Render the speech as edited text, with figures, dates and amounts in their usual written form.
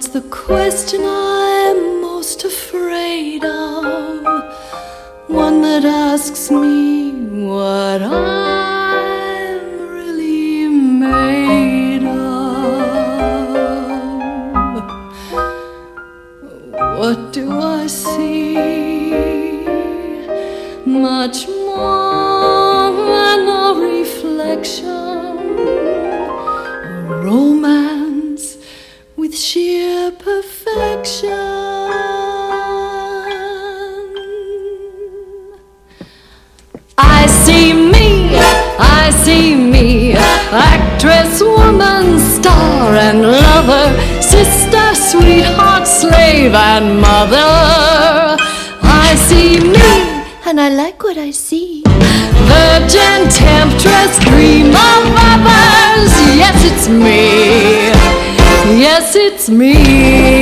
What's the question I'm most afraid of? One that asks me what I'm really made of. What do I see? Much more than a reflection, a romance with sheer perfection. I see me, actress, woman, star and lover, sister, sweetheart, slave and mother. I see me, and I like what I see. Virgin, temptress, dream of others. Yes, it's me. Yes, it's me.